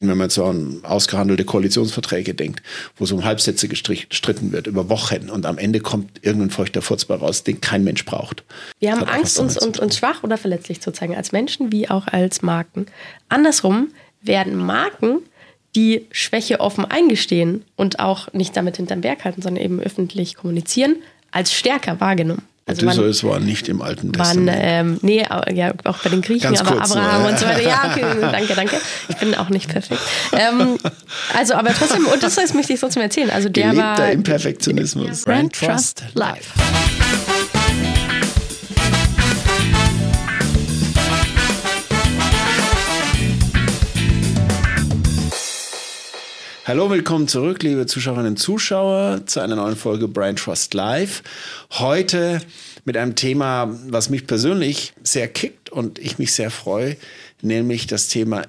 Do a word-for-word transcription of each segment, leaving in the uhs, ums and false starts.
Wenn man so an ausgehandelte Koalitionsverträge denkt, wo so um Halbsätze gestritten wird über Wochen und am Ende kommt irgendein feuchter Furz bei raus, den kein Mensch braucht. Wir haben Angst, uns, uns, uns schwach oder verletzlich zu zeigen, als Menschen wie auch als Marken. Andersrum werden Marken, die Schwäche offen eingestehen und auch nicht damit hinterm Berg halten, sondern eben öffentlich kommunizieren, als stärker wahrgenommen. Also Odysseus war nicht im Alten Testament. Waren, ähm, nee, ja, auch bei den Griechen, Ganz aber kurz, Abraham so, ja. und so weiter. Ja, okay, danke, danke. Ich bin auch nicht perfekt. Ähm, also, aber trotzdem, Odysseus möchte ich trotzdem erzählen. Also der Gelebter war Imperfektionismus. Brand Trust Live. Hallo, willkommen zurück, liebe Zuschauerinnen und Zuschauer, zu einer neuen Folge Brand Trust Live. Heute mit einem Thema, was mich persönlich sehr kickt und ich mich sehr freue, nämlich das Thema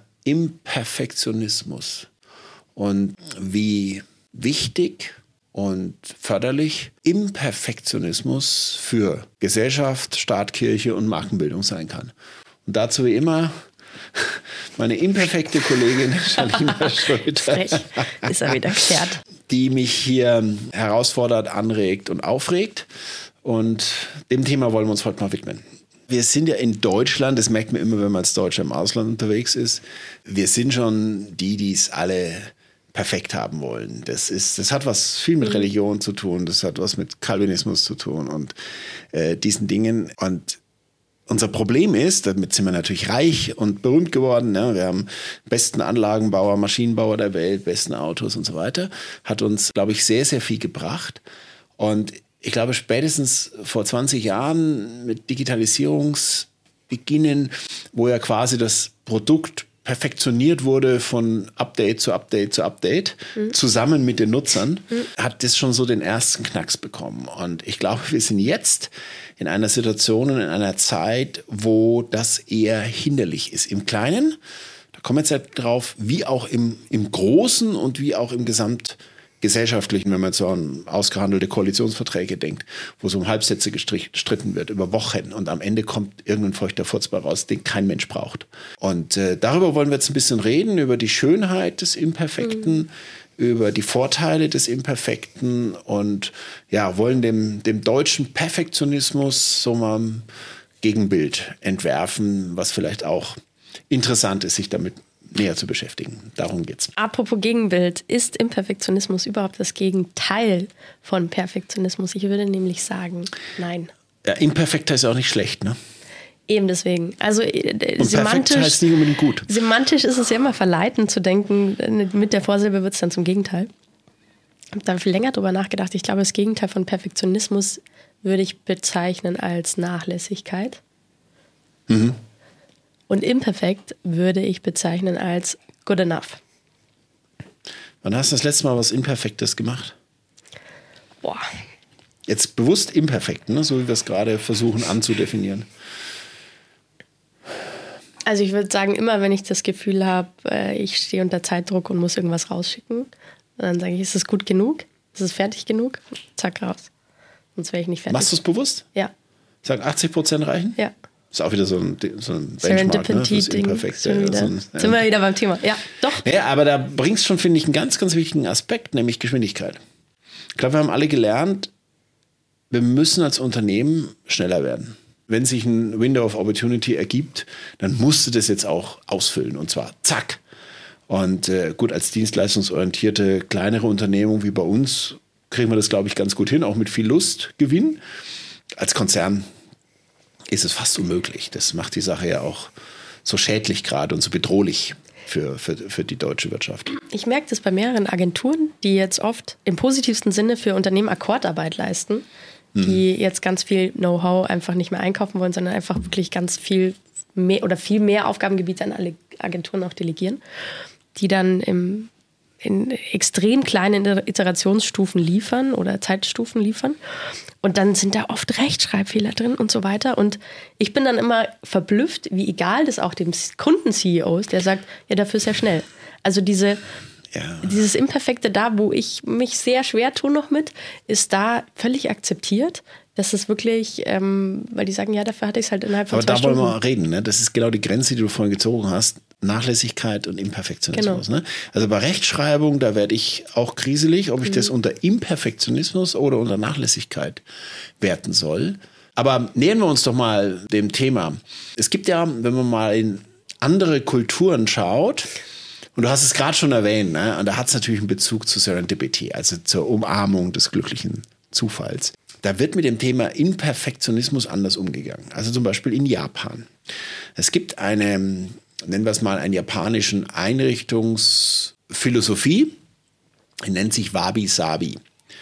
Imperfektionismus und wie wichtig und förderlich Imperfektionismus für Gesellschaft, Staat, Kirche und Markenbildung sein kann. Und dazu wie immer meine imperfekte Kollegin Charlina Schröter, Frech, ist er wieder geklärt, die mich hier herausfordert, anregt und aufregt. Und dem Thema wollen wir uns heute mal widmen. Wir sind ja in Deutschland, das merkt man immer, wenn man als Deutscher im Ausland unterwegs ist, wir sind schon die, die es alle perfekt haben wollen. Das ist, das hat was viel mit Religion zu tun, das hat was mit Calvinismus zu tun und äh, diesen Dingen. Und unser Problem ist, damit sind wir natürlich reich und berühmt geworden. Ne? Wir haben besten Anlagenbauer, Maschinenbauer der Welt, besten Autos und so weiter. Hat uns, glaube ich, sehr, sehr viel gebracht. Und ich glaube, spätestens vor zwanzig Jahren mit Digitalisierungsbeginnen, wo ja quasi das Produkt perfektioniert wurde von Update zu Update zu Update, mhm. zusammen mit den Nutzern, mhm. hat das schon so den ersten Knacks bekommen. Und ich glaube, wir sind jetzt in einer Situation und in einer Zeit, wo das eher hinderlich ist. Im Kleinen, da kommen wir jetzt halt drauf, wie auch im, im Großen und wie auch im Gesamtgesellschaftlichen, wenn man so an ausgehandelte Koalitionsverträge denkt, wo so um Halbsätze gestritten wird über Wochen und am Ende kommt irgendein feuchter Furz bei raus, den kein Mensch braucht. Und äh, darüber wollen wir jetzt ein bisschen reden, über die Schönheit des Imperfekten, mhm. über die Vorteile des Imperfekten und ja, wollen dem, dem deutschen Perfektionismus so mal ein Gegenbild entwerfen, was vielleicht auch interessant ist, sich damit näher zu beschäftigen. Darum geht's. Apropos Gegenbild, ist Imperfektionismus überhaupt das Gegenteil von Perfektionismus? Ich würde nämlich sagen, nein. Ja, imperfekt heißt ja auch nicht schlecht, ne? Eben deswegen. Also äh, und semantisch, perfekt heißt nicht unbedingt gut. Semantisch ist es ja immer verleitend zu denken, mit der Vorsilbe wird es dann zum Gegenteil. Ich habe da viel länger drüber nachgedacht. Ich glaube, das Gegenteil von Perfektionismus würde ich bezeichnen als Nachlässigkeit. Mhm. Und imperfekt würde ich bezeichnen als good enough. Wann hast du das letzte Mal was Imperfektes gemacht? Boah. Jetzt bewusst imperfekt, ne? So wie wir es gerade versuchen anzudefinieren. Also ich würde sagen, immer wenn ich das Gefühl habe, ich stehe unter Zeitdruck und muss irgendwas rausschicken, dann sage ich, ist es gut genug? Ist es fertig genug? Zack, raus. Sonst wäre ich nicht fertig. Machst du es bewusst? Ja. Sag achtzig Prozent reichen? Ja. Ist auch wieder so ein, so ein Benchmark, ne? Das Imperfekte. Ja, so ein, ja. Sind wir wieder beim Thema. Ja, doch. Ja, aber da bringst schon, finde ich, einen ganz, ganz wichtigen Aspekt, nämlich Geschwindigkeit. Ich glaube, wir haben alle gelernt, wir müssen als Unternehmen schneller werden. Wenn sich ein Window of Opportunity ergibt, dann musst du das jetzt auch ausfüllen. Und zwar zack. Und äh, gut, als dienstleistungsorientierte kleinere Unternehmung wie bei uns kriegen wir das, glaube ich, ganz gut hin, auch mit viel Lust, Gewinn. Als Konzern ist es fast unmöglich. Das macht die Sache ja auch so schädlich gerade und so bedrohlich für, für, für die deutsche Wirtschaft. Ich merke das bei mehreren Agenturen, die jetzt oft im positivsten Sinne für Unternehmen Akkordarbeit leisten, die jetzt ganz viel Know-how einfach nicht mehr einkaufen wollen, sondern einfach wirklich ganz viel mehr oder viel mehr Aufgabengebiete an alle Agenturen auch delegieren, die dann im, in extrem kleinen Iterationsstufen liefern oder Zeitstufen liefern. Und dann sind da oft Rechtschreibfehler drin und so weiter. Und ich bin dann immer verblüfft, wie egal das auch dem Kunden-C E O ist, der sagt, ja, dafür ist ja schnell. Also diese... Ja. Dieses Imperfekte da, wo ich mich sehr schwer tue noch mit, ist da völlig akzeptiert. Das ist wirklich, ähm, weil die sagen, ja, dafür hatte ich es halt innerhalb von Aber zwei da Stunden. wollen wir mal reden, ne? Das ist genau die Grenze, die du vorhin gezogen hast. Nachlässigkeit und Imperfektionismus. Genau. Ne? Also bei Rechtschreibung, da werde ich auch kriselig, ob ich mhm. das unter Imperfektionismus oder unter Nachlässigkeit werten soll. Aber nähern wir uns doch mal dem Thema. Es gibt ja, wenn man mal in andere Kulturen schaut, und du hast es gerade schon erwähnt, ne? Und da hat es natürlich einen Bezug zu Serendipity, also zur Umarmung des glücklichen Zufalls. Da wird mit dem Thema Imperfektionismus anders umgegangen. Also zum Beispiel in Japan. Es gibt eine, nennen wir es mal, einen japanischen Einrichtungsphilosophie, die nennt sich Wabi-Sabi.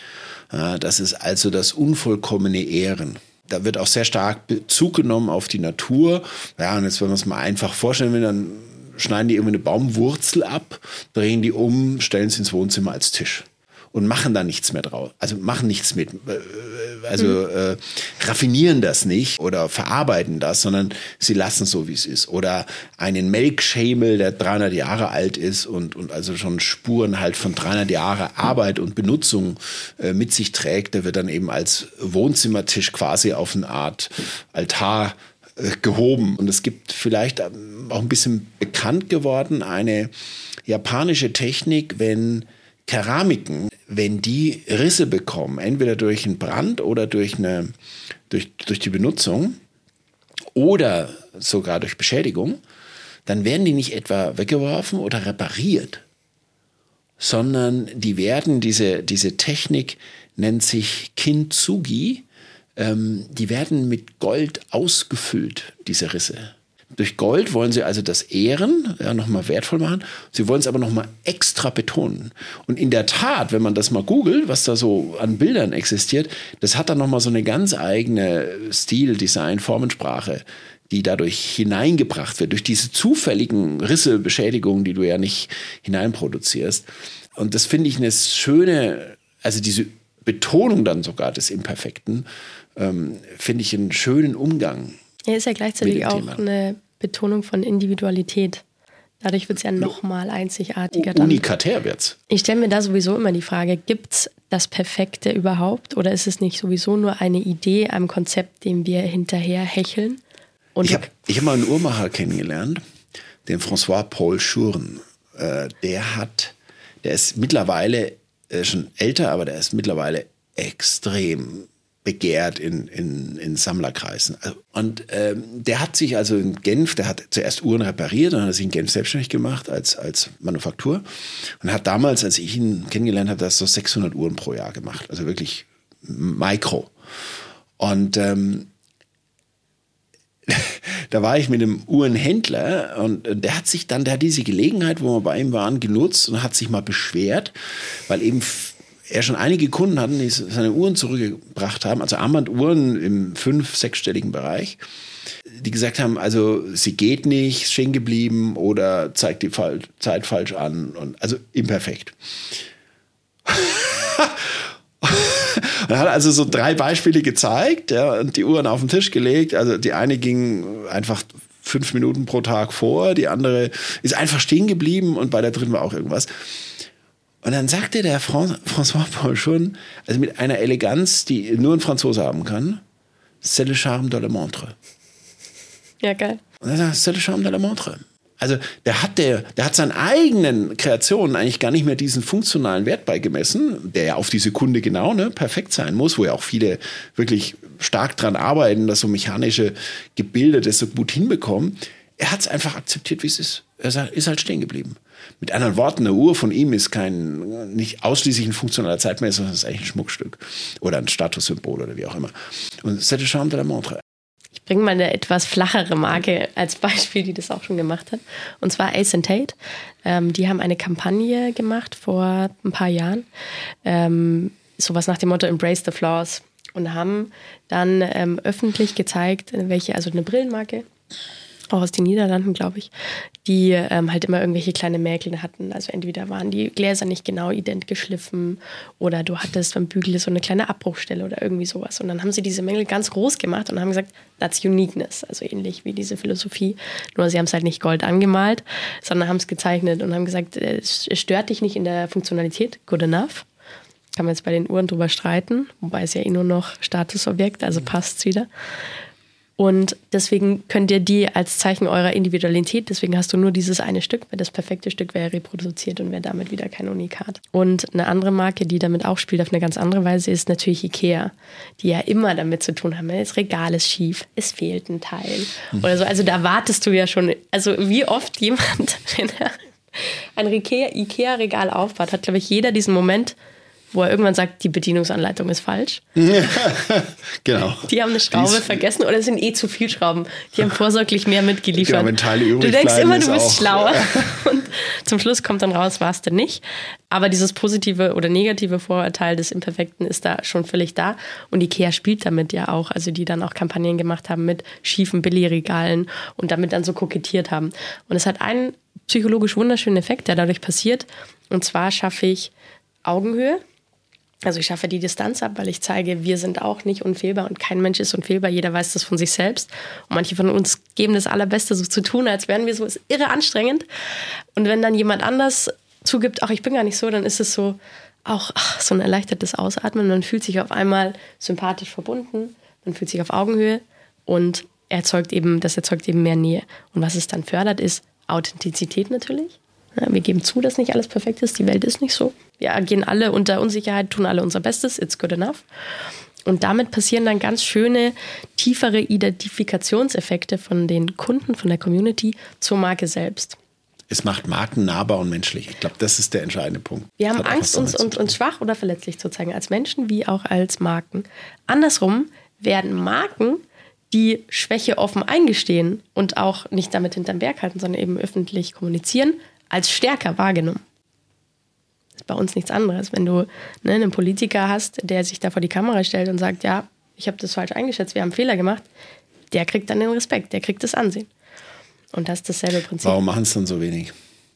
Das ist also das unvollkommene Ehren. Da wird auch sehr stark Bezug genommen auf die Natur. Ja, und jetzt, wenn wir es mal einfach vorstellen will, dann schneiden die irgendwie eine Baumwurzel ab, drehen die um, stellen sie ins Wohnzimmer als Tisch. Und machen da nichts mehr draus. Also machen nichts mit. Also mhm. äh, raffinieren das nicht oder verarbeiten das, sondern sie lassen es so, wie es ist. Oder einen Melkschemel, der dreihundert Jahre alt ist und, und also schon Spuren halt von dreihundert Jahre Arbeit und Benutzung äh, mit sich trägt, der wird dann eben als Wohnzimmertisch quasi auf eine Art Altar äh, gehoben. Und es gibt vielleicht auch ein bisschen bekannt geworden, eine japanische Technik, wenn Keramiken, wenn die Risse bekommen, entweder durch einen Brand oder durch, eine, durch, durch die Benutzung oder sogar durch Beschädigung, dann werden die nicht etwa weggeworfen oder repariert, sondern die werden, diese, diese Technik nennt sich Kintsugi, ähm, die werden mit Gold ausgefüllt, diese Risse. Durch Gold wollen sie also das Ehren ja, nochmal wertvoll machen. Sie wollen es aber nochmal extra betonen. Und in der Tat, wenn man das mal googelt, was da so an Bildern existiert, das hat dann nochmal so eine ganz eigene Stil, Design, Formensprache, die dadurch hineingebracht wird, durch diese zufälligen Risse, Beschädigungen, die du ja nicht hineinproduzierst. Und das finde ich eine schöne, also diese Betonung dann sogar des Imperfekten, ähm, finde ich einen schönen Umgang. Ja, ist ja gleichzeitig auch Thema. Eine Betonung von Individualität. Dadurch wird es ja nochmal einzigartiger. Dann. Unikatär wird's. Ich stelle mir da sowieso immer die Frage, gibt es das Perfekte überhaupt oder ist es nicht sowieso nur eine Idee, ein Konzept, dem wir hinterher hecheln? Und ich habe ich hab mal einen Uhrmacher kennengelernt, den François Paul Schurren. Äh, der hat, der ist mittlerweile äh, schon älter, aber der ist mittlerweile extrem begehrt in, in, in Sammlerkreisen. Und ähm, der hat sich also in Genf, der hat zuerst Uhren repariert, dann hat er sich in Genf selbstständig gemacht als, als Manufaktur und hat damals, als ich ihn kennengelernt habe, das so sechshundert Uhren pro Jahr gemacht. Also wirklich Mikro. Und ähm, da war ich mit einem Uhrenhändler und der hat sich dann, der hat diese Gelegenheit, wo wir bei ihm waren, genutzt und hat sich mal beschwert, weil eben er schon einige Kunden hatten, die seine Uhren zurückgebracht haben, also Armbanduhren im fünf-, sechsstelligen Bereich, die gesagt haben, also sie geht nicht, ist stehen geblieben oder zeigt die Zeit falsch an, und also imperfekt. Er hat also so drei Beispiele gezeigt, ja, und die Uhren auf den Tisch gelegt. Also die eine ging einfach fünf Minuten pro Tag vor, die andere ist einfach stehen geblieben und bei der dritten war auch irgendwas. Und dann sagte der Fran- François Paul schon, also mit einer Eleganz, die nur ein Franzose haben kann, c'est le charme de la montre. Ja, geil. Und er sagt, c'est le charme de la montre. Also der hat, der, der hat seinen eigenen Kreationen eigentlich gar nicht mehr diesen funktionalen Wert beigemessen, der ja auf die Sekunde genau ne, perfekt sein muss, wo ja auch viele wirklich stark dran arbeiten, dass so mechanische Gebilde das so gut hinbekommen. Er hat es einfach akzeptiert, wie es ist. Er ist halt stehen geblieben. Mit anderen Worten, eine Uhr von ihm ist kein, nicht ausschließlich ein funktionaler Zeitmesser, sondern ist eigentlich ein Schmuckstück oder ein Statussymbol oder wie auch immer. Und c'est le charme de la montre. Ich bringe mal eine etwas flachere Marke als Beispiel, die das auch schon gemacht hat. Und zwar Ace and Tate. Ähm, die haben eine Kampagne gemacht vor ein paar Jahren. Ähm, sowas nach dem Motto Embrace the Flaws. Und haben dann ähm, öffentlich gezeigt, welche, also eine Brillenmarke, auch aus den Niederlanden, glaube ich, die ähm, halt immer irgendwelche kleine Mäkel hatten. Also entweder waren die Gläser nicht genau ident geschliffen oder du hattest beim Bügel so eine kleine Abbruchstelle oder irgendwie sowas. Und dann haben sie diese Mängel ganz groß gemacht und haben gesagt, that's uniqueness. Also ähnlich wie diese Philosophie. Nur sie haben es halt nicht Gold angemalt, sondern haben es gezeichnet und haben gesagt, es stört dich nicht in der Funktionalität, good enough. Kann man jetzt bei den Uhren drüber streiten, wobei es ja eh nur noch Statusobjekt, also passt es wieder. Und deswegen könnt ihr die als Zeichen eurer Individualität, deswegen hast du nur dieses eine Stück, weil das perfekte Stück wäre reproduziert und wäre damit wieder kein Unikat. Und eine andere Marke, die damit auch spielt auf eine ganz andere Weise, ist natürlich Ikea, die ja immer damit zu tun haben, das Regal ist schief, es fehlt ein Teil oder so. Also da wartest du ja schon, also wie oft jemand, wenn er ein Ikea-Regal aufbaut, hat, glaube ich, jeder diesen Moment, wo er irgendwann sagt, die Bedienungsanleitung ist falsch. Genau. Die haben eine Schraube ist, vergessen oder es sind eh zu viele Schrauben. Die haben vorsorglich mehr mitgeliefert. Genau, wenn Teile übrig du denkst bleiben, immer, du bist auch, schlauer. Ja. Und zum Schluss kommt dann raus, warst du nicht. Aber dieses positive oder negative Vorurteil des Imperfekten ist da schon völlig da. Und Ikea spielt damit ja auch. Also die dann auch Kampagnen gemacht haben mit schiefen Billigregalen und damit dann so kokettiert haben. Und es hat einen psychologisch wunderschönen Effekt, der dadurch passiert. Und zwar schaffe ich Augenhöhe. Also ich schaffe die Distanz ab, weil ich zeige, wir sind auch nicht unfehlbar und kein Mensch ist unfehlbar. Jeder weiß das von sich selbst. Und manche von uns geben das Allerbeste, so zu tun, als wären wir so, ist irre anstrengend. Und wenn dann jemand anders zugibt, ach, ich bin gar nicht so, dann ist es so auch ach, so ein erleichtertes Ausatmen. Man fühlt sich auf einmal sympathisch verbunden, man fühlt sich auf Augenhöhe und erzeugt eben, das erzeugt eben mehr Nähe. Und was es dann fördert, ist Authentizität natürlich. Ja, wir geben zu, dass nicht alles perfekt ist. Die Welt ist nicht so. Wir agieren alle unter Unsicherheit, tun alle unser Bestes. It's good enough. Und damit passieren dann ganz schöne, tiefere Identifikationseffekte von den Kunden, von der Community zur Marke selbst. Es macht Marken nahbar und menschlich. Ich glaube, das ist der entscheidende Punkt. Wir haben Angst, uns, uns, uns schwach oder verletzlich zu zeigen, als Menschen wie auch als Marken. Andersrum werden Marken, die Schwäche offen eingestehen und auch nicht damit hinterm Berg halten, sondern eben öffentlich kommunizieren, als stärker wahrgenommen. Das ist bei uns nichts anderes. Wenn du ne, einen Politiker hast, der sich da vor die Kamera stellt und sagt, ja, ich habe das falsch eingeschätzt, wir haben Fehler gemacht, der kriegt dann den Respekt, der kriegt das Ansehen. Und das ist dasselbe Prinzip. Warum machen es dann so wenig?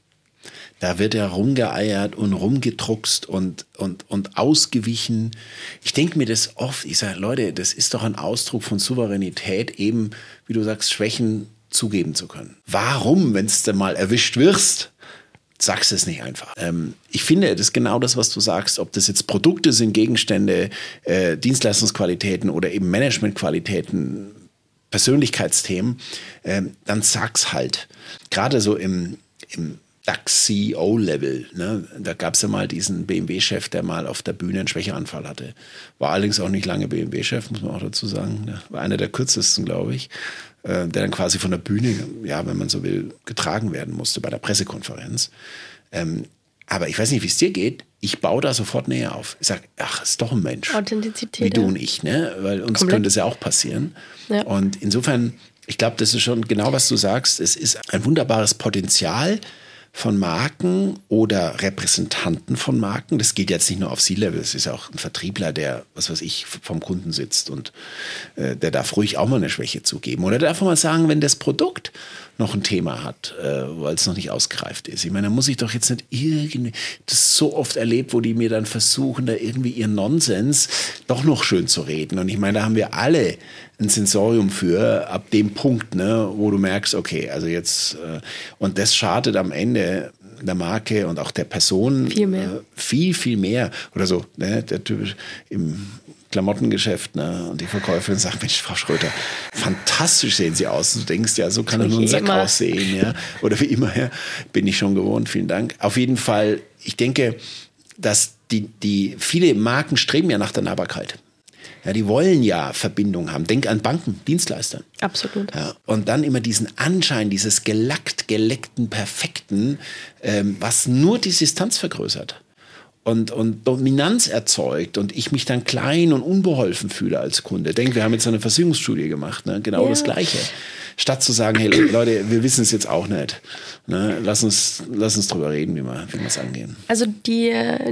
Da wird ja rumgeeiert und rumgedruckst und, und, und ausgewichen. Ich denke mir das oft, ich sage, Leute, das ist doch ein Ausdruck von Souveränität, eben, wie du sagst, Schwächen zugeben zu können. Warum, wenn es denn mal erwischt wirst, sagst du es nicht einfach. Ähm, ich finde, das ist genau das, was du sagst, ob das jetzt Produkte sind, Gegenstände, äh, Dienstleistungsqualitäten oder eben Managementqualitäten, Persönlichkeitsthemen, äh, dann sag's halt. Gerade so im, im DAX-C E O-Level, ne? Da gab es ja mal diesen B M W-Chef, der mal auf der Bühne einen Schwächeanfall hatte. War allerdings auch nicht lange B M W-Chef, muss man auch dazu sagen. War einer der kürzesten, glaube ich, äh, der dann quasi von der Bühne, ja, wenn man so will, getragen werden musste bei der Pressekonferenz. Ähm, aber ich weiß nicht, wie es dir geht. Ich baue da sofort näher auf. Ich sage, ach, ist doch ein Mensch. Authentizität. Wie du ja. und ich, ne? Weil uns Komplett. könnte es ja auch passieren. Ja. Und insofern, ich glaube, das ist schon genau, was du sagst. Es ist ein wunderbares Potenzial von Marken oder Repräsentanten von Marken. Das geht jetzt nicht nur auf C-Level, es ist ja auch ein Vertriebler, der, was weiß ich, vom Kunden sitzt und äh, der darf ruhig auch mal eine Schwäche zugeben. Oder darf mal sagen, wenn das Produkt noch ein Thema hat, äh, weil es noch nicht ausgereift ist. Ich meine, da muss ich doch jetzt nicht irgendwie, das so oft erlebt, wo die mir dann versuchen, da irgendwie ihren Nonsens doch noch schön zu reden. Und ich meine, da haben wir alle ein Sensorium für, ab dem Punkt, ne, wo du merkst, okay, also jetzt, äh, und das schadet am Ende der Marke und auch der Person viel mehr. Äh, viel, viel mehr. Oder so, ne, der Typ im Klamottengeschäft, ne, und die Verkäuferin sagt, Mensch, Frau Schröter, fantastisch sehen Sie aus. Und du denkst, ja, so kann doch nur ein Sack immer. aussehen, ja. Oder wie immer, ja, bin ich schon gewohnt, vielen Dank. Auf jeden Fall, ich denke, dass die, die viele Marken streben ja nach der Nahbarkeit. Ja, die wollen ja Verbindung haben. Denk an Banken, Dienstleister. Absolut. Ja, und dann immer diesen Anschein, dieses gelackt, geleckten, perfekten, ähm, was nur die Distanz vergrößert und, und Dominanz erzeugt und ich mich dann klein und unbeholfen fühle als Kunde. Denk, wir haben jetzt eine Versicherungsstudie gemacht, ne? Genau ja. Das Gleiche. Statt zu sagen, hey Leute, wir wissen es jetzt auch nicht. Ne? Lass uns, lass uns drüber reden, wie wir wie wir es angehen. Also die,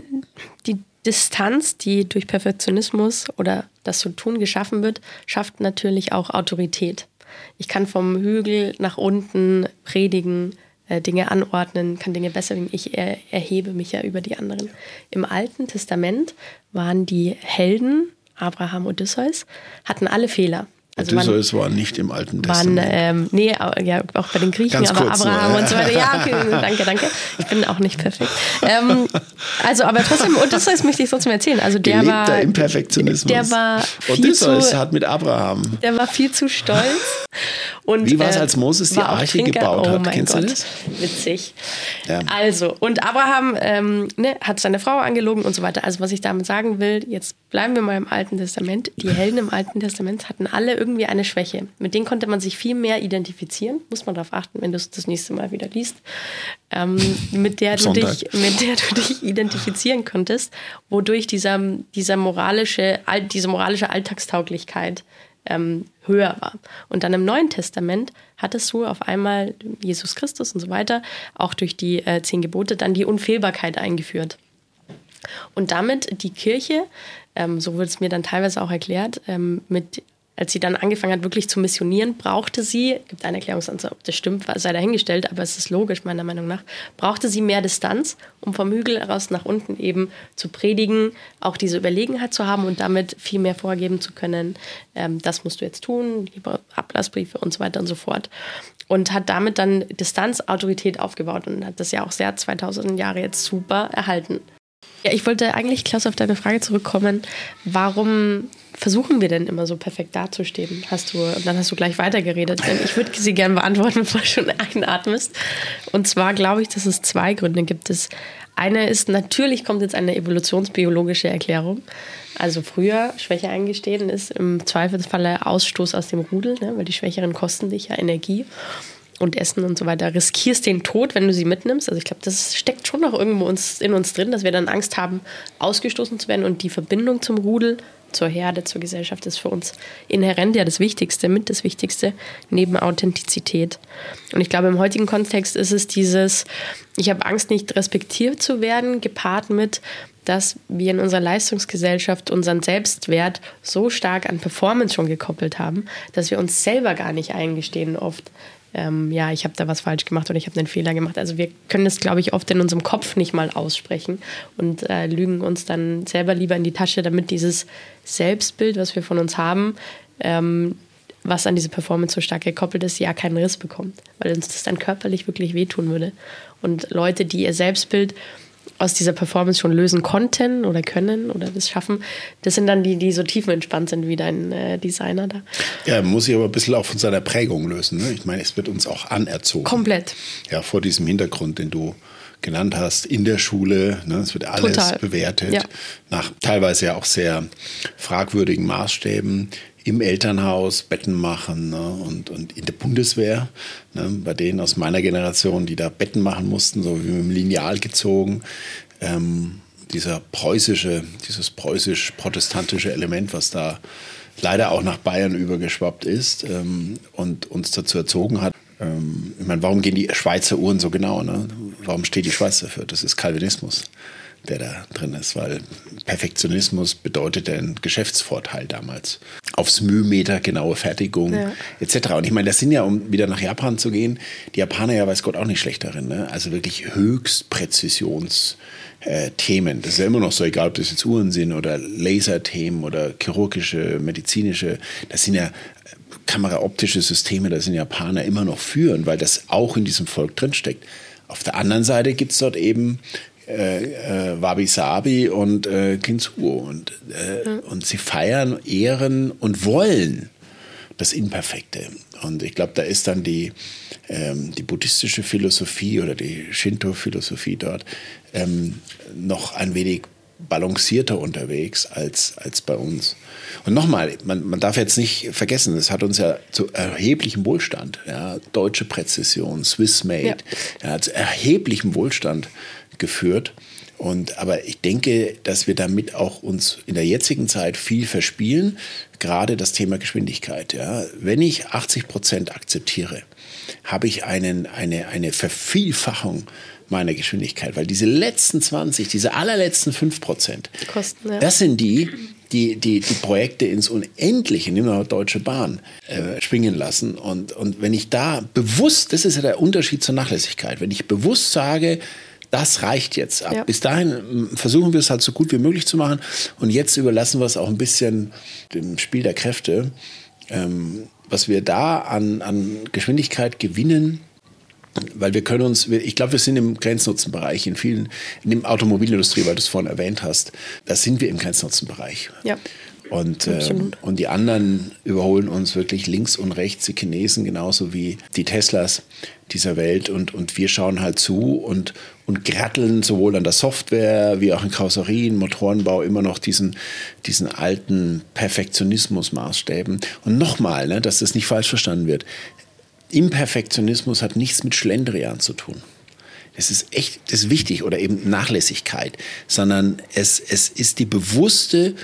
die Distanz, die durch Perfektionismus oder das so tun geschaffen wird, schafft natürlich auch Autorität. Ich kann vom Hügel nach unten predigen, äh, Dinge anordnen, kann Dinge besser werden. Ich er, erhebe mich ja über die anderen. Im Alten Testament waren die Helden, Abraham, Odysseus, hatten alle Fehler. Also Odysseus war nicht im Alten Testament. Waren, ähm, nee, ja, auch bei den Griechen, Ganz aber kurz Abraham nur, ja. und so weiter. Ja, okay, danke, danke. Ich bin auch nicht perfekt. Ähm, also, aber trotzdem, Odysseus möchte ich trotzdem erzählen. Also der Gelebter war, Imperfektionismus. Der war viel Odysseus zu, hat mit Abraham. Der war viel zu stolz. Und, Wie war es, äh, als Moses die Arche Trinker. gebaut hat? Oh mein Kennst Gott, du das? witzig. Ja. Also, und Abraham ähm, ne, hat seine Frau angelogen und so weiter. Also, was ich damit sagen will, jetzt bleiben wir mal im Alten Testament. Die Helden im Alten Testament hatten alle irgendwie eine Schwäche. Mit denen konnte man sich viel mehr identifizieren. Muss man darauf achten, wenn du es das nächste Mal wieder liest. Ähm, mit, der du dich, mit der du dich identifizieren konntest, wodurch dieser, dieser moralische, diese moralische Alltagstauglichkeit ähm, höher war. Und dann im Neuen Testament hattest du auf einmal Jesus Christus und so weiter, auch durch die äh, zehn Gebote, dann die Unfehlbarkeit eingeführt. Und damit die Kirche, ähm, so wird es mir dann teilweise auch erklärt, ähm, mit als sie dann angefangen hat, wirklich zu missionieren, brauchte sie, gibt eine Erklärungsansatz, ob das stimmt, sei dahingestellt, aber es ist logisch, meiner Meinung nach, brauchte sie mehr Distanz, um vom Hügel heraus nach unten eben zu predigen, auch diese Überlegenheit zu haben und damit viel mehr vorgeben zu können. Ähm, das musst du jetzt tun, die Ablassbriefe und so weiter und so fort. Und hat damit dann Distanz, Autorität aufgebaut und hat das ja auch sehr zweitausend Jahre jetzt super erhalten. Ja, ich wollte eigentlich, Klaus, auf deine Frage zurückkommen. Warum versuchen wir denn immer so perfekt dazustehen? Hast du, und dann hast du gleich weitergeredet, denn ich würde sie gerne beantworten, bevor du schon einatmest. Und zwar glaube ich, dass es zwei Gründe gibt. Das eine ist, natürlich kommt jetzt eine evolutionsbiologische Erklärung. Also früher Schwäche eingestehen ist im Zweifelsfall Ausstoß aus dem Rudel, ne, weil die Schwächeren kosten dich ja Energie und Essen und so weiter, riskierst den Tod, wenn du sie mitnimmst. Also ich glaube, das steckt schon noch irgendwo uns, in uns drin, dass wir dann Angst haben, ausgestoßen zu werden. Und die Verbindung zum Rudel, zur Herde, zur Gesellschaft ist für uns inhärent ja das Wichtigste, mit das Wichtigste, neben Authentizität. Und ich glaube, im heutigen Kontext ist es dieses, ich habe Angst, nicht respektiert zu werden, gepaart mit, dass wir in unserer Leistungsgesellschaft unseren Selbstwert so stark an Performance schon gekoppelt haben, dass wir uns selber gar nicht eingestehen oft, Ähm, ja, ich habe da was falsch gemacht oder ich habe einen Fehler gemacht. Also wir können das, glaube ich, oft in unserem Kopf nicht mal aussprechen und äh, lügen uns dann selber lieber in die Tasche, damit dieses Selbstbild, was wir von uns haben, ähm, was an diese Performance so stark gekoppelt ist, ja keinen Riss bekommt, weil uns das dann körperlich wirklich wehtun würde. Und Leute, die ihr Selbstbild aus dieser Performance schon lösen konnten oder können oder das schaffen, das sind dann die, die so tiefenentspannt sind wie dein äh, Designer da. Ja, muss sich aber ein bisschen auch von seiner Prägung lösen. Ne? Ich meine, es wird uns auch anerzogen. Komplett. Ja, vor diesem Hintergrund, den du genannt hast, in der Schule. Ne? Es wird alles Total. bewertet, Ja. nach teilweise ja auch sehr fragwürdigen Maßstäben. Im Elternhaus Betten machen, ne? und, und in der Bundeswehr, ne? Bei denen aus meiner Generation, die da Betten machen mussten, so wie mit dem Lineal gezogen. Ähm, dieser preußische, dieses preußisch-protestantische Element, was da leider auch nach Bayern übergeschwappt ist ähm, und uns dazu erzogen hat. Ähm, ich meine, warum gehen die Schweizer Uhren so genau? Ne? Warum steht die Schweiz dafür? Das ist Calvinismus, der da drin ist, weil Perfektionismus bedeutet einen Geschäftsvorteil damals. Aufs Mühmeter, genaue Fertigung, ja. et cetera. Und ich meine, das sind ja, um wieder nach Japan zu gehen, die Japaner ja, weiß Gott, auch nicht schlecht darin. Ne? Also wirklich Höchstpräzisions- äh, Themen. Das ist ja immer noch so, egal ob das jetzt Uhren sind oder Laserthemen oder chirurgische, medizinische, das sind ja kameraoptische Systeme, da sind Japaner immer noch führend, weil das auch in diesem Volk drinsteckt. Auf der anderen Seite gibt es dort eben Äh, äh, Wabi-Sabi und äh, Kintsuo und, äh, mhm. und sie feiern, ehren und wollen das Imperfekte. Und ich glaube, da ist dann die, ähm, die buddhistische Philosophie oder die Shinto-Philosophie dort ähm, noch ein wenig balancierter unterwegs als, als bei uns. Und nochmal, man, man darf jetzt nicht vergessen, es hat uns ja zu erheblichem Wohlstand, ja, deutsche Präzision, Swiss-Made, ja. Ja, zu erheblichem Wohlstand geführt. Und, aber ich denke, dass wir damit auch uns in der jetzigen Zeit viel verspielen, gerade das Thema Geschwindigkeit. Ja. Wenn ich achtzig Prozent akzeptiere, habe ich einen, eine, eine Vervielfachung meiner Geschwindigkeit, weil diese letzten zwanzig, diese allerletzten fünf Prozent, Kosten, ja. das sind die, die, die die Projekte ins Unendliche, nehmen wir Deutsche Bahn, äh, schwingen lassen. Und, und wenn ich da bewusst, das ist ja der Unterschied zur Nachlässigkeit, wenn ich bewusst sage, das reicht jetzt ab. Ja. Bis dahin versuchen wir es halt so gut wie möglich zu machen. Und jetzt überlassen wir es auch ein bisschen dem Spiel der Kräfte. ähm, was wir da an, an Geschwindigkeit gewinnen, weil wir können uns, ich glaube, wir sind im Grenznutzenbereich in vielen, in der Automobilindustrie, weil du es vorhin erwähnt hast, da sind wir im Grenznutzenbereich. Ja. Und, äh, und die anderen überholen uns wirklich links und rechts, die Chinesen genauso wie die Teslas dieser Welt. Und, und wir schauen halt zu und, und gratteln sowohl an der Software wie auch in Karosserien, Motorenbau immer noch diesen, diesen alten Perfektionismus-Maßstäben. Und nochmal, ne, dass das nicht falsch verstanden wird, Imperfektionismus hat nichts mit Schlendrian zu tun. Das ist echt, das ist wichtig, oder eben Nachlässigkeit, sondern es, es ist die bewusste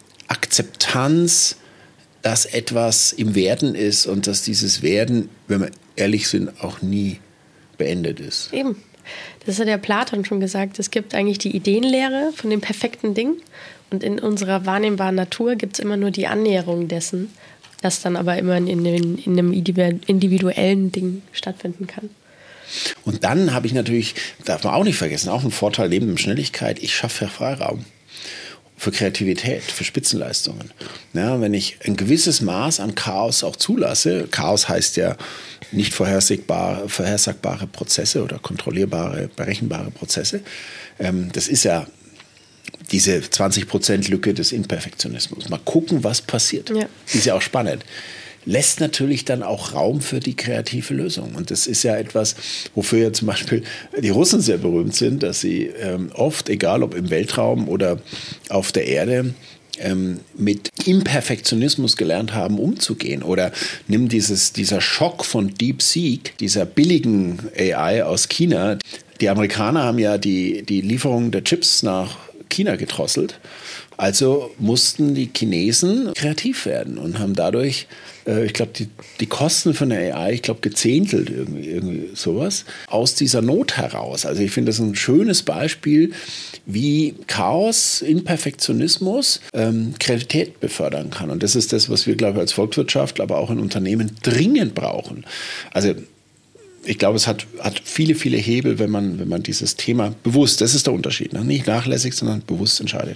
Akzeptanz, dass etwas im Werden ist und dass dieses Werden, wenn wir ehrlich sind, auch nie beendet ist. Eben. Das hat ja Platon schon gesagt. Es gibt eigentlich die Ideenlehre von dem perfekten Ding und in unserer wahrnehmbaren Natur gibt es immer nur die Annäherung dessen, das dann aber immer in, in, in einem individuellen Ding stattfinden kann. Und dann habe ich natürlich, darf man auch nicht vergessen, auch einen Vorteil neben der Schnelligkeit, ich schaffe Freiraum für Kreativität, für Spitzenleistungen. Ja, wenn ich ein gewisses Maß an Chaos auch zulasse, Chaos heißt ja nicht vorhersagbare, vorhersagbare Prozesse oder kontrollierbare, berechenbare Prozesse. Ähm, das ist ja diese zwanzig Prozent Lücke des Imperfektionismus. Mal gucken, was passiert. Ja. Ist ja auch spannend. Lässt natürlich dann auch Raum für die kreative Lösung. Und das ist ja etwas, wofür ja zum Beispiel die Russen sehr berühmt sind, dass sie ähm, oft, egal ob im Weltraum oder auf der Erde, ähm, mit Imperfektionismus gelernt haben, umzugehen. Oder nimm dieses, dieser Schock von DeepSeek, dieser billigen A I aus China. Die Amerikaner haben ja die, die Lieferung der Chips nach China gedrosselt. Also mussten die Chinesen kreativ werden und haben dadurch, äh, ich glaube, die, die Kosten von der A I, ich glaube, gezehntelt, irgendwie, irgendwie sowas, aus dieser Not heraus. Also ich finde das ein schönes Beispiel, wie Chaos, Imperfektionismus ähm, Kreativität befördern kann. Und das ist das, was wir, glaube ich, als Volkswirtschaft, aber auch in Unternehmen dringend brauchen. Also ich glaube, es hat, hat viele, viele Hebel, wenn man, wenn man dieses Thema bewusst, das ist der Unterschied, ne? Nicht nachlässig, sondern bewusst entscheidet.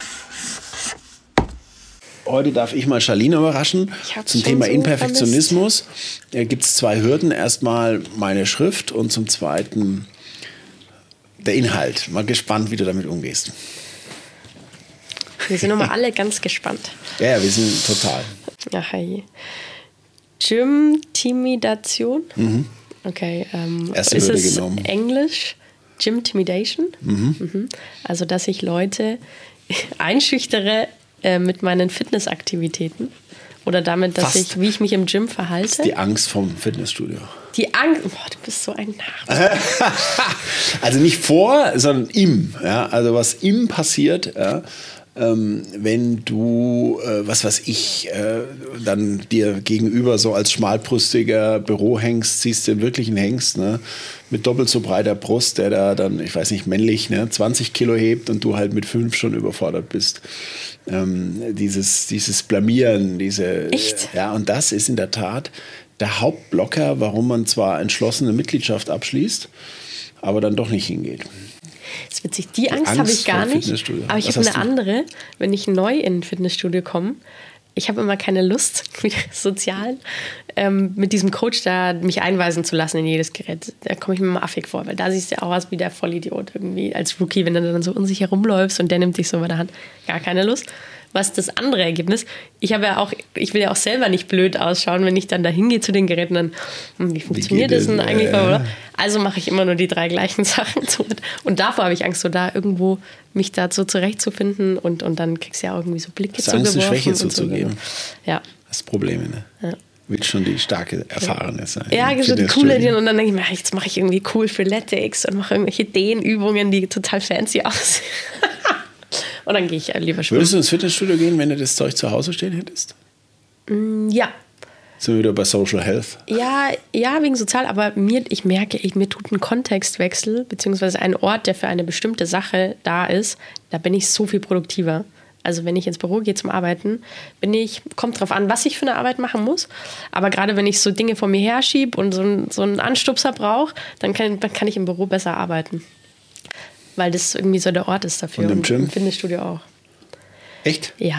Heute darf ich mal Charlene überraschen. Zum Thema so Imperfektionismus äh, gibt es zwei Hürden. Erstmal meine Schrift und zum Zweiten der Inhalt. Mal gespannt, wie du damit umgehst. Wir sind nochmal alle ganz gespannt. Ja, ja, wir sind total. Ach, hey. Gym-Timidation. Mhm. Okay. Ähm, Erste ist Hürde es genommen. Englisch? Gym-Timidation? Mhm. Mhm. Also, dass ich Leute einschüchtere äh, mit meinen Fitnessaktivitäten. Oder damit, dass Fast. ich, wie ich mich im Gym verhalte. Das ist die Angst vom Fitnessstudio. Die Angst, boah, du bist so ein Narr. Also nicht vor, sondern im. Ja? Also was im passiert, ja? ähm, wenn du, äh, was weiß ich, äh, dann dir gegenüber so als schmalbrüstiger Bürohengst siehst, den wirklichen Hengst, ne? Mit doppelt so breiter Brust, der da dann, ich weiß nicht, männlich, ne? zwanzig Kilo hebt und du halt mit fünf schon überfordert bist. Ähm, dieses, dieses Blamieren, diese. Echt? Ja, und das ist in der Tat der Hauptblocker, warum man zwar entschlossene Mitgliedschaft abschließt, aber dann doch nicht hingeht. Das ist witzig. Die Angst, Angst habe ich gar nicht. Aber ich habe eine du? andere, wenn ich neu in ein Fitnessstudio komme. Ich habe immer keine Lust, sozial, ähm, mit diesem Coach da mich einweisen zu lassen in jedes Gerät. Da komme ich mir immer affig vor, weil da siehst du ja auch aus wie der Vollidiot irgendwie als Rookie, wenn du dann so unsicher rumläufst und der nimmt dich so bei der Hand. Gar keine Lust. Was ist das andere Ergebnis? Ich habe ja auch, ich will ja auch selber nicht blöd ausschauen, wenn ich dann da hingehe zu den Geräten, dann, hm, wie funktioniert wie das denn eigentlich? Äh, oder? Also mache ich immer nur die drei gleichen Sachen. Und davor habe ich Angst, so da irgendwo mich dazu zurechtzufinden und, und dann kriegst du ja auch irgendwie so Blicke zugeworfen. Angst, eine Schwäche zuzugeben. So. Ja. Das Probleme, ne? Ja. Willst schon die starke, erfahrene sein. Ja, so die coole Ideen. Und dann denke ich mir, jetzt mache ich irgendwie cool Freeletics und mache irgendwelche Dehnübungen, die total fancy aussehen. Und dann gehe ich lieber schwimmen. Würdest du ins Fitnessstudio gehen, wenn du das Zeug zu Hause stehen hättest? Mm, ja. Sind wir wieder bei Social Health? Ja, ja, wegen sozial, aber mir, ich merke, ich, mir tut ein Kontextwechsel, beziehungsweise ein Ort, der für eine bestimmte Sache da ist, da bin ich so viel produktiver. Also wenn ich ins Büro gehe zum Arbeiten, bin ich, kommt drauf an, was ich für eine Arbeit machen muss. Aber gerade wenn ich so Dinge vor mir herschiebe und so, ein, so einen Anstupser brauche, dann kann, dann kann ich im Büro besser arbeiten. Weil das irgendwie so der Ort ist dafür. Und im Gym? Im Fitnessstudio auch. Echt? Ja,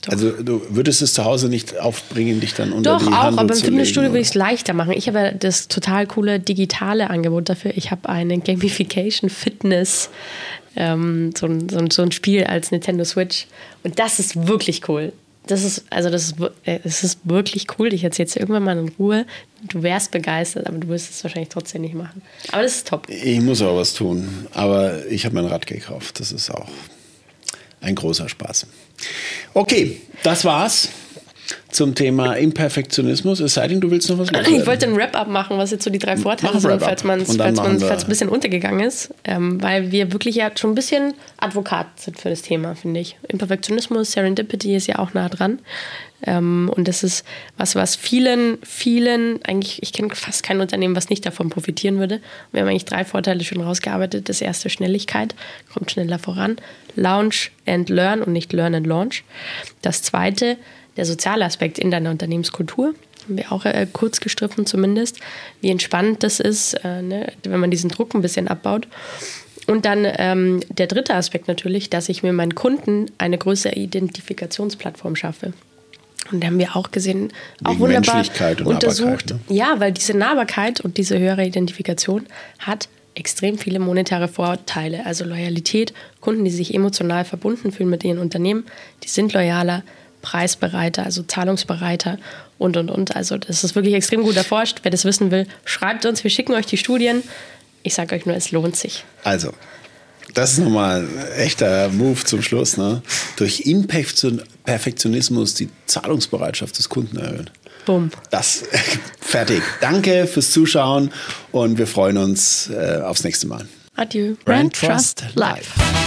Also du würdest es zu Hause nicht aufbringen, dich dann unter Doch, die auch, Handel aber im zu Fitnessstudio legen, würde ich es leichter machen. Ich habe ja das total coole digitale Angebot dafür. Ich habe eine Gamification Fitness, ähm, so, ein, so, ein, so ein Spiel als Nintendo Switch. Und das ist wirklich cool. Das ist, also das ist, das ist wirklich cool. Ich erzähle es dir irgendwann mal in Ruhe. Du wärst begeistert, aber du wirst es wahrscheinlich trotzdem nicht machen. Aber das ist top. Ich muss auch was tun. Aber ich habe mein Rad gekauft. Das ist auch ein großer Spaß. Okay, das war's zum Thema Imperfektionismus. Es sei denn, du willst noch was loswerden. Ich wollte ein Wrap-up machen, was jetzt so die drei Vorteile Mach sind, falls man es falls falls ein bisschen untergegangen ist. Ähm, weil wir wirklich ja schon ein bisschen Advokat sind für das Thema, finde ich. Imperfektionismus, Serendipity ist ja auch nah dran. Ähm, und das ist was, was vielen, vielen, eigentlich, ich kenne fast kein Unternehmen, was nicht davon profitieren würde. Wir haben eigentlich drei Vorteile schon rausgearbeitet. Das erste, Schnelligkeit, kommt schneller voran. Launch and Learn und nicht Learn and Launch. Das zweite, der soziale Aspekt in deiner Unternehmenskultur. Haben wir auch äh, kurz gestriffen zumindest. Wie entspannt das ist, äh, ne, wenn man diesen Druck ein bisschen abbaut. Und dann ähm, der dritte Aspekt natürlich, dass ich mir meinen Kunden eine größere Identifikationsplattform schaffe. Und da haben wir auch gesehen, auch Wegen wunderbar Menschlichkeit und untersucht. Nahbarkeit, ne? Ja, weil diese Nahbarkeit und diese höhere Identifikation hat extrem viele monetäre Vorteile. Also Loyalität, Kunden, die sich emotional verbunden fühlen mit ihren Unternehmen, die sind loyaler, preisbereiter, also zahlungsbereiter und, und, und. Also das ist wirklich extrem gut erforscht. Wer das wissen will, schreibt uns. Wir schicken euch die Studien. Ich sage euch nur, es lohnt sich. Also, das ist nochmal ein echter Move zum Schluss. Ne? Durch Imperfektionismus die Zahlungsbereitschaft des Kunden erhöhen. Bumm. Das, fertig. Danke fürs Zuschauen und wir freuen uns äh, aufs nächste Mal. Adieu. Brand Trust Live.